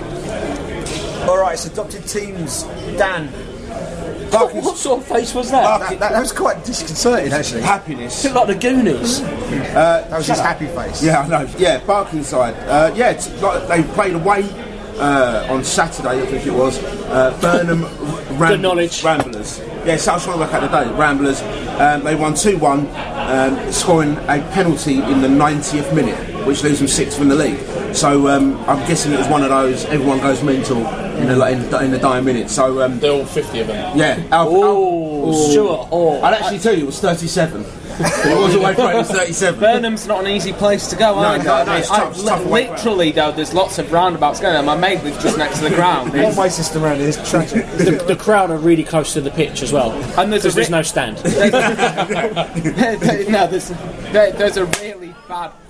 All right, it's adopted teams. Dan. What, what sort of face was that? That, that, that was quite disconcerting, actually. Happiness. Bit like the Goonies. That was his happy face. Yeah, I know. Yeah, Barkingside. Uh, yeah, it's like they played away uh, on Saturday, I think it was. Uh, Burnham Ram- Good knowledge. Ramblers. Yeah, South Shore back at the day. Ramblers. Um, they won two one, um, scoring a penalty in the ninetieth minute, which leaves them sixth in the league. So um, I'm guessing it was one of those. Everyone goes mental in the in the, in the dying minute. So um, They're all fifty of them. yeah. Al- Oh, Al- Stuart Hall. I'd actually tell you it was thirty-seven. It was away from it, it was thirty-seven. Burnham's not an easy place to go either. no, I no, mean, it's I- tough- it's tough away ground. literally, though, there's lots of roundabouts going on. My mate lives just next to the ground. The one-way system around it is tragic. The, the crowd are really close to the pitch as well. And there's a Because there's ri- no stand. no, there's, there, there's, there, there's a really bad pub nearby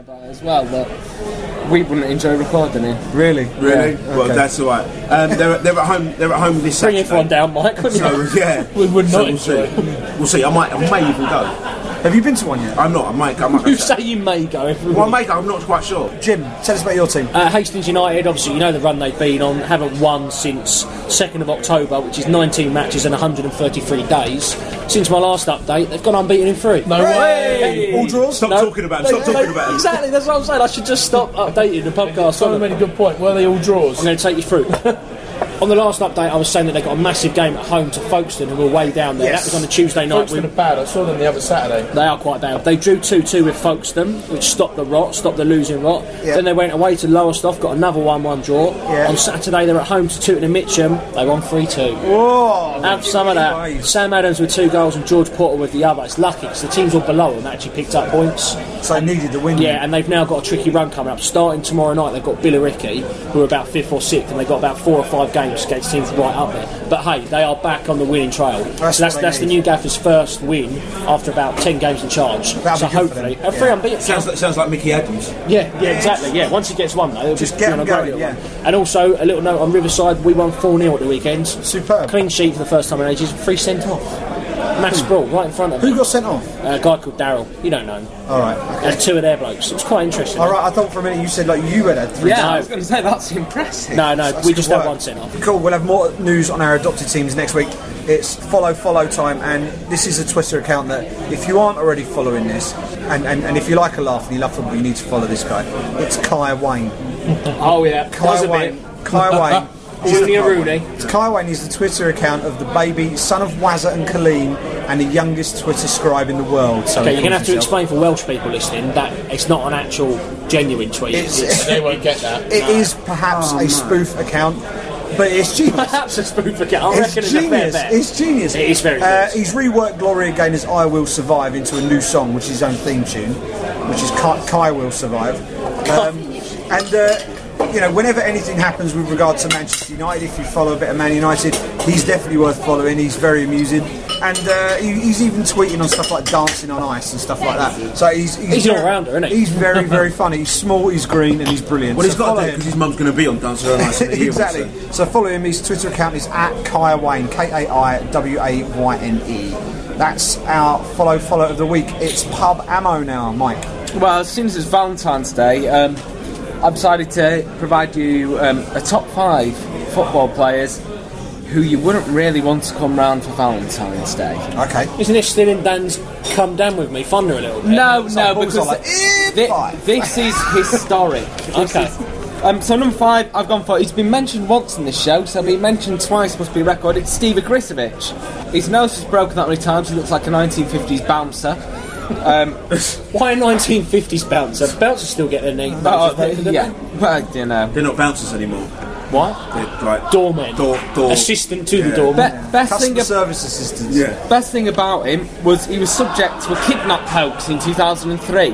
about it as well, that we wouldn't enjoy recording it. Really? Really? Yeah, Well, okay. that's all right. Um, they're, they're at home. They're at home this Bring Saturday. everyone down, Mike. Couldn't So you? yeah, We would So not we'll see. enjoy. We'll see. I might. I may even go. Have you been to one yet? I'm not. I might. I might go. You say you may go every Well, I week. may go. I'm not quite sure. Jim, tell us about your team. Uh, Hastings United, obviously, you know the run they've been on, haven't won since second of October, which is nineteen matches and one hundred thirty-three days. Since my last update, they've gone unbeaten in three. No way. All draws? Stop No. talking about it. Stop They- talking they- about it. Exactly, that's what I'm saying. I should just stop updating the podcast. Someone made a good point. Were they all draws? I'm going to take you through. On the last update, I was saying that they got a massive game at home to Folkestone, who were way down there. Yes. That was on a Tuesday night. Folkestone are bad. I saw them the other Saturday. They are quite bad. They drew two two with Folkestone, which stopped the rot, stopped the losing rot. Yeah. Then they went away to Lowestoft, got another one one draw. Yeah. On Saturday, they're at home to Tooting and Mitcham. They won three two. Whoa! Have some of that. Sam Adams with two goals and George Porter with the other. It's lucky because the teams all below them actually picked up points. So they needed the win. Yeah, and they've now got a tricky run coming up. Starting tomorrow night, they've got Billericay, who are about fifth or sixth, and they've got about four or five games against teams right up there. But hey, they are back on the winning trail. That's so that's what they that's the need. new Gaffer's first win after about ten games in charge. That'll so be good for hopefully, them. uh, three Yeah. unbeaten. Sounds like, sounds like Mickey Adams. Yeah, yeah, exactly. Yeah, once he gets one though, he'll Just be get on a him great going, little yeah. run. And also a little note on Riverside, we won four nil at the weekend. Superb. Clean sheet for the first time in ages. Three sent off. Max Brawl right in front of Who me. got sent off? A guy called Daryl. You don't know him. All right. And two of their blokes. It was quite interesting. All right. I thought for a minute you said like you had had three. Yeah, No. I was going to say, that's impressive. No, no, That's we good just work. had one sent off. Cool. We'll have more news on our adopted teams next week. It's follow follow time, and this is a Twitter account that if you aren't already following this, and, and, and if you like a laugh and you love football, you need to follow this guy. It's Kai Wayne. Oh yeah, Kai was a Wayne. bit. Kai Wayne. is the- Junior Rooney. It's Kai Wayne is the Twitter account of the baby son of Wazza and Colleen, and the youngest Twitter scribe in the world. So Okay, he you're going to have calls to himself. explain for Welsh people listening that it's not an actual genuine tweet. It's- It's, They won't get that. It is perhaps a spoof account, but it's genius. perhaps a spoof account. I It's reckon it's a fair genius. bet. It's genius. It is very Uh, good. he's reworked "Glory Again" as "I Will Survive" into a new song, which is his own theme tune, which is Kai, Kai Will Survive. Um, and uh, you know, whenever anything happens with regard to Manchester United, if you follow a bit of Man United, he's definitely worth following. He's very amusing, and uh, he, he's even tweeting on stuff like dancing on ice and stuff like that. So he's he's, He's an very- all-rounder, isn't he? He's very very funny. He's small, he's green, and he's brilliant. Well, he's So got follow that him. because his mum's going to be on Dancer on Ice in a year or Exactly. so. So follow him. His Twitter account is at Kai Wayne, K A I W A Y N E. That's our follow follow of the week. It's pub ammo now, Mike. Well, as soon as it's Valentine's Day, um, I've decided to provide you um, a top five football players who you wouldn't really want to come round for Valentine's Day. Okay. Isn't this still in Dan's Come Down With Me thunder a little bit? No, like no, balls because are like, eh, thi- five. this is historic. This Okay. is- um, so number five, I've gone for. He's been mentioned once in this show, so being mentioned twice must be a record. It's Steve Agricevic. His nose was broken that many times. He looks like a nineteen fifties bouncer. Um, Why a nineteen fifties bouncer? Bouncers still get their name. oh, Bouncers, don't yeah, they? well, you know. They're not bouncers anymore. What? They're like Doormen. Door, door. Assistant to the Yeah. doorman. Be- best thing Customer ab- service assistants. Yeah. Best thing about him was he was subject to a kidnap hoax in two thousand three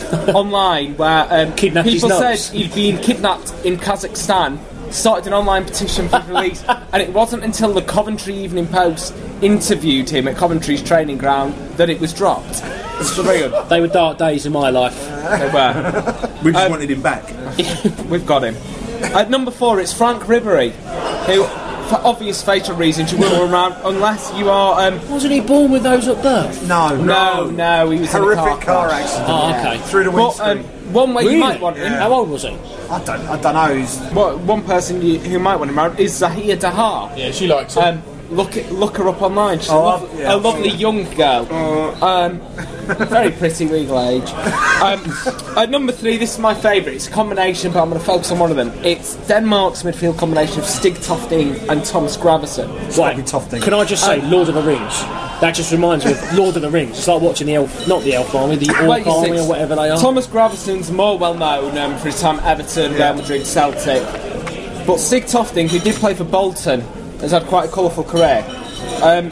online where um, Kidnapped his people said nose. he'd been kidnapped in Kazakhstan, started an online petition for his release, and it wasn't until the Coventry Evening Post interviewed him at Coventry's training ground that it was dropped. So very good. They were dark days in my life. They were. We just Um, wanted him back. We've got him. At number four, it's Frank Ribery, who, for obvious fatal reasons, you will around unless you are. Um, Wasn't he born with those at birth? No, no, no, he was Horrific in a car, car crash. accident. Oh, okay. Through the But um, windscreen. one way Really? you might want him. How old was he? I don't. I don't know. He's, Well, one person you, who might want him around is Zahia Dahar. Yeah, she likes it. Um, look it, look her up online. She's Oh, a, lov- I've- yeah, a I've lovely seen young girl. Um, very pretty, legal age. Um, at number three, this is my favourite. It's a combination, but I'm going to focus on one of them. It's Denmark's midfield combination of Stig Tofting and Thomas Gravesen. Right. be tough thing. Can I just say, Lord of the Rings? That just reminds me of Lord of the Rings. It's like watching the elf, not the Elf Army, the Orc Wait, you Army six. or whatever they are. Thomas Gravesen's more well known um, for his time at Everton, Real Madrid, Celtic. But Stig Tofting, who did play for Bolton, has had quite a colourful career. Um,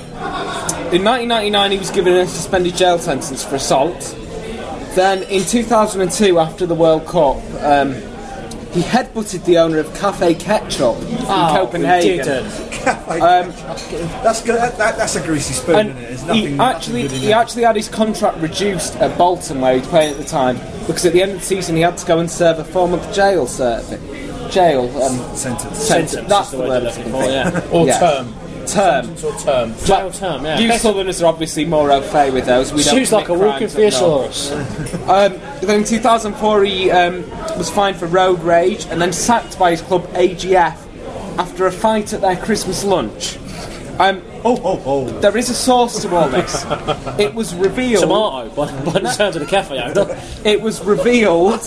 in nineteen ninety-nine, he was given a suspended jail sentence for assault. Then, in two thousand two, after the World Cup, um, he headbutted the owner of Cafe Ketchup in Oh, Copenhagen. we did. Um, that's good. That, that, that's a greasy spoon, and isn't it? There's he nothing, actually nothing good in he there. actually had his contract reduced at Bolton, where he was playing at the time, because at the end of the season he had to go and serve a four-month jail service. Jail um, Sentence. sentence. Sentence That's is the the word word I'm you're looking looking for. for, yeah. Or Yeah. term. Term. Sentence or term. Jail term, yeah. You Best- Southerners are obviously more au fait with those. We don't Shoes like a commit walking crimes up north. thesaurus. Um, then in two thousand four he um, was fined for road rage and then sacked by his club A G F after a fight at their Christmas lunch. Um, Oh, oh, oh. there is a source to all this. It was revealed. Tomato, by, by the sounds of the cafe owner. It was revealed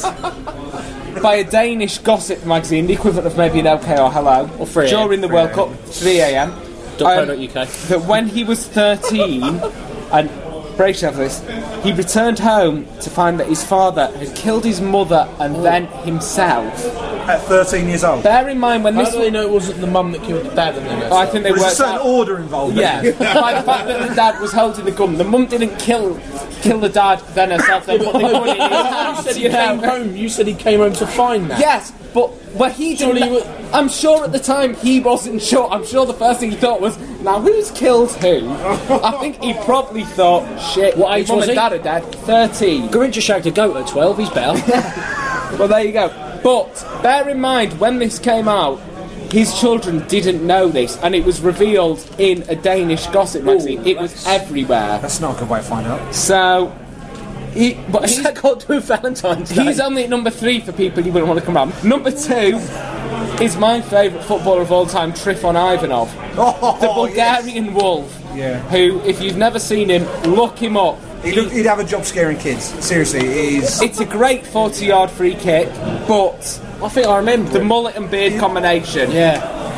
by a Danish gossip magazine, the equivalent of maybe an L K or Hello, Or three a.m. during the World Cup, three a.m. Dot co dot U K. that when he was thirteen, and brace yourself for this, he returned home to find that his father had killed his mother and then himself. At thirteen years old. Bear in mind when How this. do they know it wasn't the mum that killed the dad and then I think they There's a worked certain out. order involved. Yeah, by the fact that the dad was holding the gun. The mum didn't kill kill the dad, then herself, then put the gun in his You hand. said he you know? came home. You said he came home to find that. Yes, but what he didn't. Surely you I'm sure at the time he wasn't sure. I'm sure the first thing he thought was, now who's killed who? I think he probably thought, shit, What my age mum was and he? dad are dead. thirteen. Grinch shagged a goat at twelve, he's better. Well, there you go. But bear in mind, when this came out, his children didn't know this, and it was revealed in a Danish gossip magazine. It was everywhere. That's not a good way to find out. So, he, but What's he's, that got to do with Valentine's Day? he's only at number three for people you wouldn't want to come around. Number two is my favourite footballer of all time, Trifon Ivanov, Oh, the Bulgarian Wolf. Yeah. Who, if you've never seen him, look him up. He'd, look- he'd have a job scaring kids. Seriously, it is. It's a great forty-yard free kick, but I think I remember the him. mullet and beard combination. Yeah.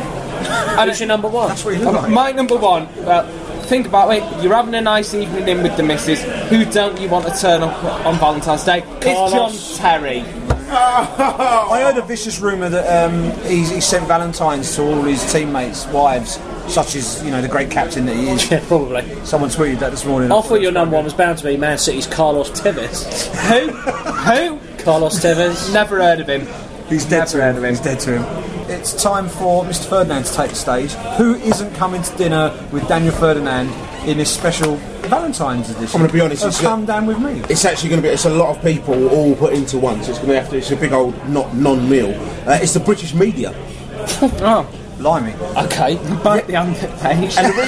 And Who's your number one? That's what he looked like. My number one, well, think about it, you're having a nice evening in with the missus, who don't you want to turn up on Valentine's Day? It's John Terry. I heard a vicious rumour that um, he's, he sent Valentines to all his teammates' wives, such as, you know, the great captain that he is. Yeah, probably. Someone tweeted that this morning. I thought your number one was bound to be Man City's Carlos Tevez. Who? Who? Carlos Tevez. Never heard of him. He's dead Never to heard him. of him. He's dead to him. It's time for Mister Ferdinand to take the stage. Who isn't coming to dinner with Daniel Ferdinand in this special Valentine's edition? I'm gonna be honest, Of it's- Come Down With Me. It's actually going to be. It's a lot of people all put into one. So it's going to have to. It's a big old not non-meal. Uh, it's the British media. Oh, Blimey. Okay. bite the under page. And the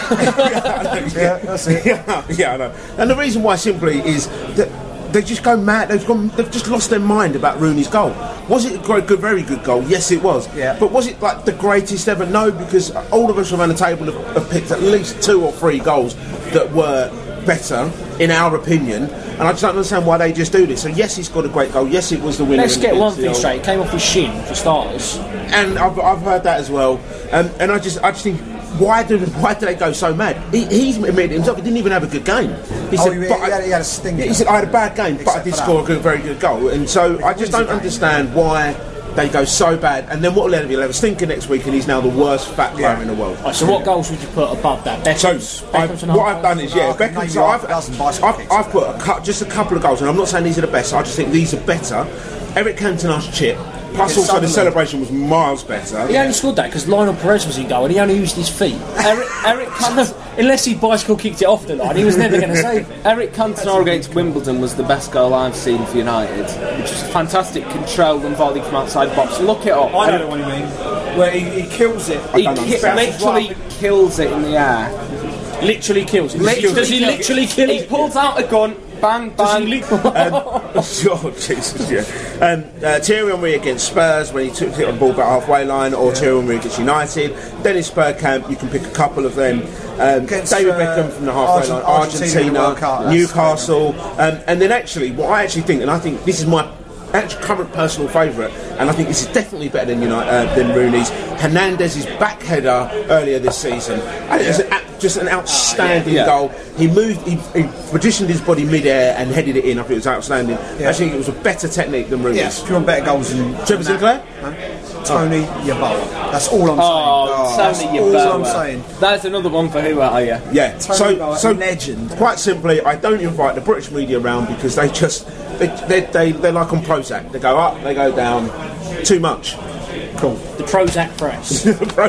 re- Yeah, that's it. yeah, yeah, I know. And the reason why simply is that they just go mad. They've gone. They've just lost their mind about Rooney's goal. Was it a great, good, very good goal? Yes, it was. Yeah. But was it like the greatest ever? No, because all of us around the table have, have picked at least two or three goals that were better, in our opinion. And I just don't understand why they just do this. So yes, he scored a great goal. Yes, it was the winner. Let's and get it's one the thing old- straight. It came off his shin, for starters. And I've, I've heard that as well. Um, and I just, I just think, why do why do they go so mad? He, he's admitted himself he didn't even have a good game. He Oh, he- "But he had- I- he had a stinker." Yeah, he said I had a bad game, but I Except did for that. score a good, very good goal. And so I just wins don't the game. understand why they go so bad. And then what will he'll have a stinker next week, and he's now the worst fat player Yeah. in the world. Right, so what goals would you put above that? So Beckham's, I've, Beckham's and what half I've done goals? is, yeah, I can Beckham. name So you I've, half a dozen bicycle I've, kicks. I've put a cou- just a couple of goals, and I'm not saying these are the best. I just think these are better. Eric Cantona's chip, plus Against also the Sunderland. celebration was miles better. He only scored that because Lionel Perez was in goal and he only used his feet. Eric, Eric, Cant- Unless he bicycle kicked it off the line, he was never going to save it. Eric Cantona against Wimbledon was the best goal I've seen for United. Which was fantastic control and volley from outside the box. Look it up. I know the one you mean. Where he, he kills it. He don't ki- understand. literally kills it in the air. Literally kills him. Literally Does he kills- literally kill He it? pulls out a gun, bang, Does he bang. li- Oh, Jesus, yeah. Um, uh, Thierry Henry against Spurs when he took it on the ball about halfway line, or Thierry Henry against United. Dennis Bergkamp, you can pick a couple of them. Um, Against, David uh, Beckham from the halfway Argent- line, Argentina in the World Cup, Argentina, that's- Newcastle, um, and then actually, what I actually think, and I think this is my actual current personal favourite, and I think this is definitely better than United, uh, than Rooney's. Hernandez's back header earlier this season. And it was an, a- just an outstanding Yeah. goal. He moved, he, he positioned his body mid-air and headed it in. I think it was outstanding. Yeah. I think it was a better technique than Rooney's. Yeah, if you want better goals than Trevor Sinclair? Tony Yeboah. That's all I'm Oh, saying. Tony That's all I'm Yeboah. saying. That's another one for who are you? Yeah. Tony So, Yeboah, so legend. Quite simply, I don't invite the British media around because they just they they they they're like on Prozac. They go up, they go down, too much. Cool. The Prozac Press.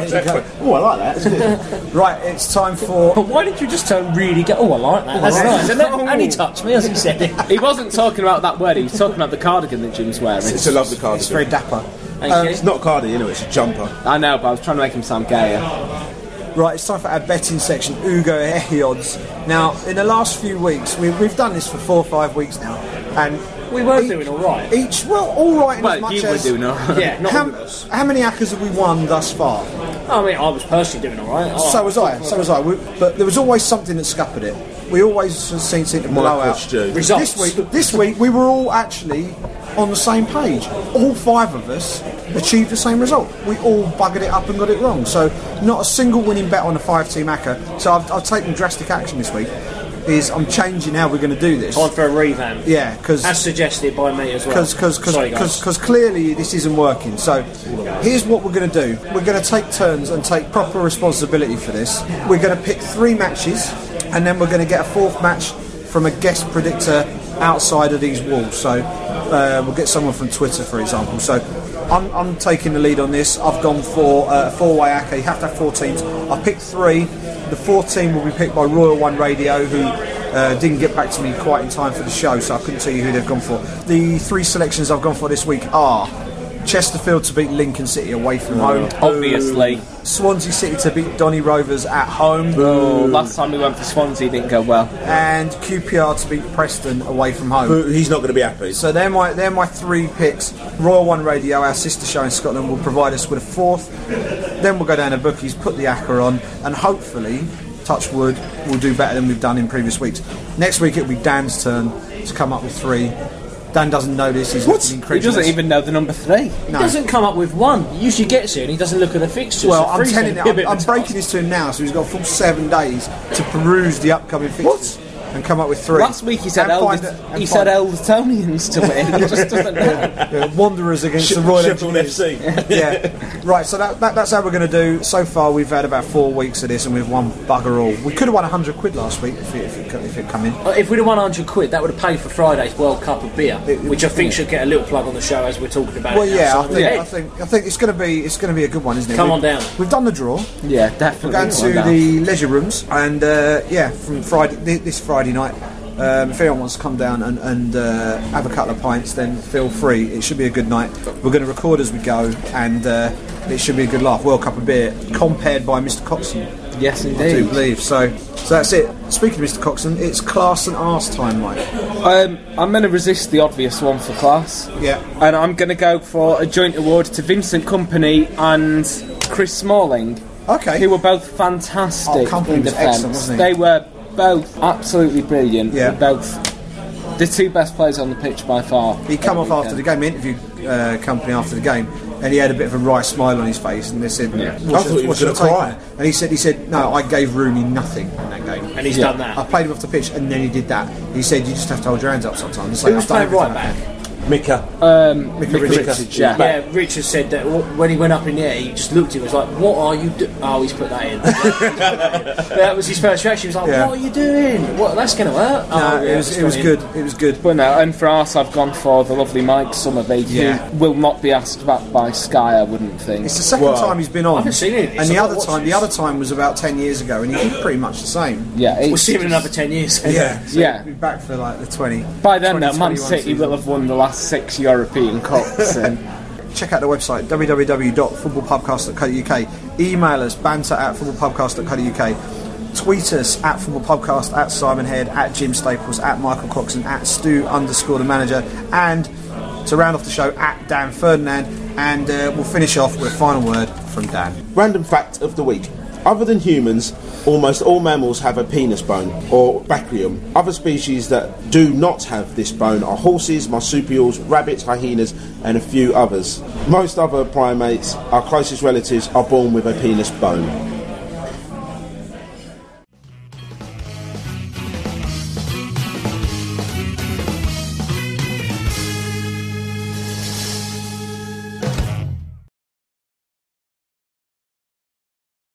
Oh, I like that. It's good. Right, it's time for. But why did you just turn really go? Oh, I like that. That's nice, isn't it? And he touched me as he said it. He wasn't talking about that word, he was talking about the cardigan that Jim's wearing. It's a lovely cardigan. It's very dapper. Thank Um, you. It's not cardigan, you know, it's a jumper. I know, but I was trying to make him sound gayer. Right, it's time for our betting section, Ugo Ehi odds. Now, in the last few weeks, we, we've done this for four or five weeks now, and We were each- doing all right. Each, well, all right in as Well, much you were as. doing all right. Yeah, not how, all of us. how many Accas have we won thus far? I mean, I was personally doing all right. So was I. So was I. We, but there was always something that scuppered it. We always seem to blow Michael out. Stew. Results. This week, this week we were all actually on the same page. All five of us achieved the same result. We all buggered it up and got it wrong. So not a single winning bet on a five-team A C A. So I've, I've taken drastic action this week. Is I'm changing how we're going to do this. Time for a revamp. Yeah, because As suggested by me as well. Sorry, guys. because clearly this isn't working. So here's what we're going to do. We're going to take turns and take proper responsibility for this. We're going to pick three matches, and then we're going to get a fourth match from a guest predictor outside of these walls. So uh, we'll get someone from Twitter, for example. So I'm, I'm taking the lead on this. I've gone for uh, a four-way A C A. You have to have four teams. I picked three. The fourth team will be picked by Royal One Radio, who uh, didn't get back to me quite in time for the show, so I couldn't tell you who they've gone for. The three selections I've gone for this week are Chesterfield to beat Lincoln City away from home. Obviously. Swansea City to beat Donny Rovers at home. Oh, last time we went for Swansea it didn't go well. And Q P R to beat Preston away from home. But he's not going to be happy. So they're my they're my three picks. Royal One Radio, our sister show in Scotland, will provide us with a fourth. Then we'll go down to bookies, put the A C A on, and hopefully, touch wood, we'll do better than we've done in previous weeks. Next week it'll be Dan's turn to come up with three. Dan doesn't know this. He's looking He incredulous. doesn't even know the number three. He doesn't come up with one. He usually gets here and he doesn't look at the fixtures. Well, So I'm three's telling you, gonna be a I'm, bit of I'm a breaking task. this to him now, so he's got a full seven days to peruse the upcoming fixtures and come up with three. Last week he said And find Elder, it- and he said find- Eldertonians to win. He just doesn't know. Yeah, Wanderers against the Royal Sheffield F Engineers. C. Yeah, right. So that, that, that's how we're going to do. So far, we've had about four weeks of this, and we've won bugger all. We could have won a hundred quid last week if it, if it, if it come in. Uh, If we'd have won one hundred quid, that would have paid for Friday's World Cup of beer, which I think should get a little plug on the show as we're talking about Well, it now. yeah, So I think, yeah. I think I think it's going to be it's going to be a good one, isn't it? Come We've- on down. We've done the draw. Yeah, We're definitely. going Come to on down. the leisure rooms, and uh, yeah, from Friday thi- this Friday night. Um, if anyone wants to come down and, and uh, have a couple of pints, then feel free. It should be a good night. We're going to record as we go, and uh, it should be a good laugh. World Cup of beer, compared by Mister Coxon. Yes, I do indeed. believe so. So that's it. Speaking of Mister Coxon, it's class and arse time, Mike. Um, I'm going to resist the obvious one for class. Yeah. And I'm going to go for a joint award to Vincent Kompany and Chris Smalling, Okay. who were both fantastic Oh, Kompany in was defence. excellent, wasn't he? They were both absolutely brilliant. Yeah. They're both the two best players on the pitch by far. He come off after the game. He interviewed uh, Company after the game, and he had a bit of a wry smile on his face. And they said, Yeah. "What I should- thought he what was should gonna I take?" cry. And he said, "He said no, I gave Rooney nothing in that game, And he's Yeah. done that. I played him off the pitch, and then he did that." He said, "You just have to hold your hands up sometimes." And say, Who was "I've done playing right everything I back? can." Mika. Um, Mika Mika Richards. Richards, yeah. Yeah, Richard said that w- when he went up in the air, he just looked at him, was like, "What are you doing?" Oh, he's put that in. That was his first reaction. He was like, Yeah. "What are you doing? What? That's going to hurt." No, oh, it yeah, was it's it was gone good. in. It was good. But no, and for us, I've gone for the lovely Mike Summerby, Yeah. who will not be asked back by Sky, I wouldn't think. It's the second Well, time he's been on. I haven't seen it. And It's the a lot other of time, the watches. other time was about ten years ago, and he did pretty much the same. Yeah, We'll it's- see him in another ten years. Yeah, so Yeah. he'll be back for like the twenty. by then, though, twenty Man twenty-one City will season. have won the last six European Cups. and Check out the website w w w dot football pubcast dot co dot u k. Email us banter at football pubcast dot co dot u k. Tweet us at football pubcast, at Simon Head, at Jim Staples, at Michael Coxon, at Stu underscore the manager, and to round off the show at Dan Ferdinand. And uh, we'll finish off with a final word from Dan. Random fact of the week. Other than humans, almost all mammals have a penis bone, or bacrium. Other species that do not have this bone are horses, marsupials, rabbits, hyenas, and a few others. Most other primates, our closest relatives, are born with a penis bone.